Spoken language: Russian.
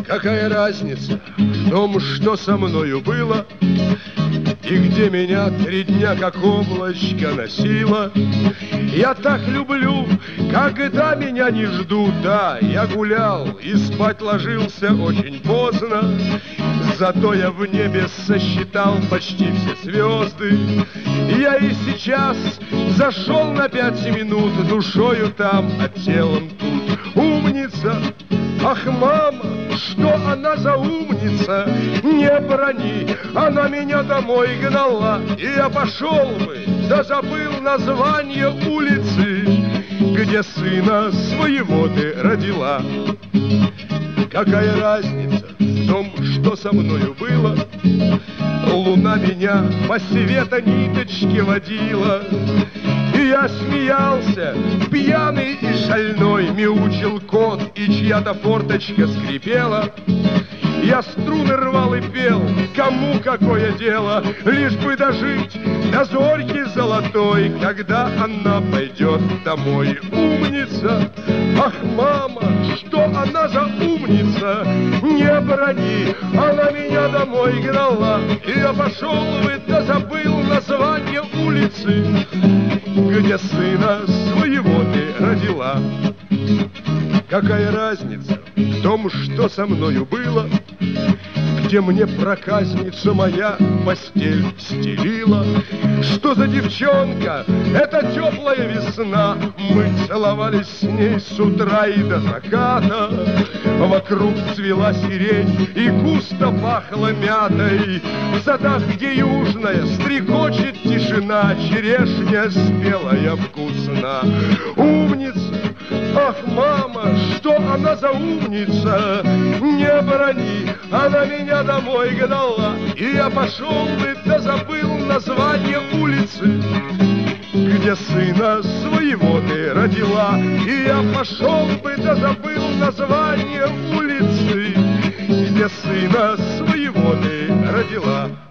Какая разница в том, что со мною было, и где меня 3 дня как облачко носило. Я так люблю, когда меня не ждут. Да, я гулял и спать ложился очень поздно, зато я в небе сосчитал почти все звезды. Я и сейчас зашел на 5 минут, душою там, а телом тут. Умница! Ах, мама, что она за умница? Не брони, она меня домой гнала, и я пошел бы, да забыл название улицы, где сына своего ты родила. Какая разница в том, что со мною было? Луна меня по света ниточке водила, и я смеялся, пьяный и шальной, мяучил кот, и чья-то форточка скрипела. Я струны рвал и пел, кому какое дело, лишь бы дожить до зорьки золотой, когда она пойдет домой. Умница! Ах, мама, что она за умница? Не брони, она меня домой гнала, и я пошел бы, да забыл название улицы, где сына своего ты родила. Какая разница в том, что со мною было, где мне проказница моя постель стелила? Что за девчонка? Это теплая весна. Мы целовались с ней с утра и до заката. Вокруг цвела сирень и густо пахло мятой. В садах, где южная, стрекочет тишина, черешня спелая вкусна. Умница! Ах, мама, что она за умница? Не брони, она меня домой гнала, и я пошел бы, да забыл название улицы, где сына своего ты родила. И я пошел бы, да забыл название улицы, где сына своего ты родила.